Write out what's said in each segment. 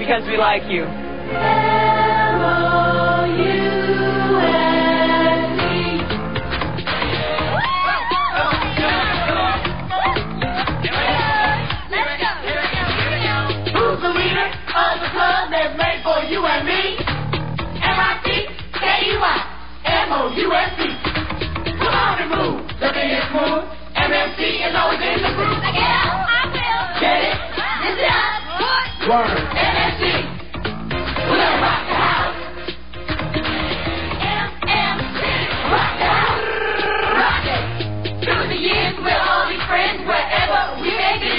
because we like you. Who's the leader of the club that's made for you and me? M-I-C-K-E-Y-M-O-U-S-E. Come on and move, the biggest move. MMC is always in the groove. Get out, I will. Get it? Is it up? Word. MMC. We're gonna rock the house. MMC. Rock the house. Rock it. Through the years, we'll all be friends wherever we may be.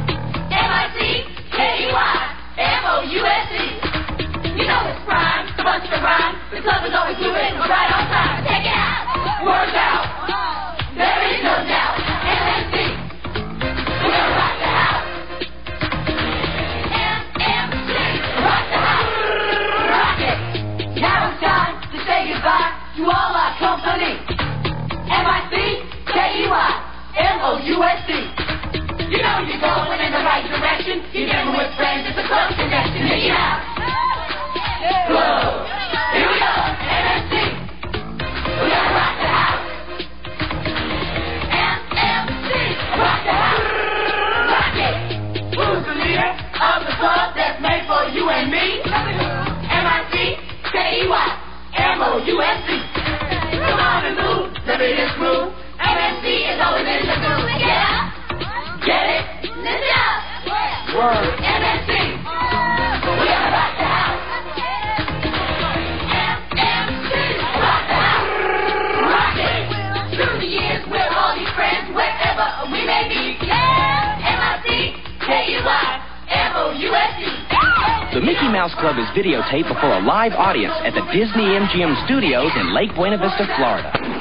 M-I-C-K-E-Y-M-O-U-S-E. You know it's prime, a bunch of rhyme. The club is always moving, we're right on time. Check it out. Words out. There is no doubt. MMC. We're gonna rock the house. MMC. Rock the house. Rock it. Now it's time to say goodbye to all our company. M-I-C-K-E-Y-M-O-U-S-E. You know you're going in the right direction. You're never with friends, it's a club connection. Check it out. Whoa. Here we go. MMC. We're gonna rock the house. MMC. Rock the house. Rock it. Who's the leader of the club that's made for you and me? M-I-C-K-E-Y-M-O-U-S-E. Come on and move. The biggest groove. MMC is always in the groove. Yeah. Get it? Listen up. Word. MMC. We're gonna rock the house. MMC. Rock the house. Rock it. Through the years, we'll all be friends wherever we may be. M-I-C-K-E-Y-M-O-U-S-E. The Mickey Mouse Club is videotaped before a live audience at the Disney MGM Studios in Lake Buena Vista, Florida.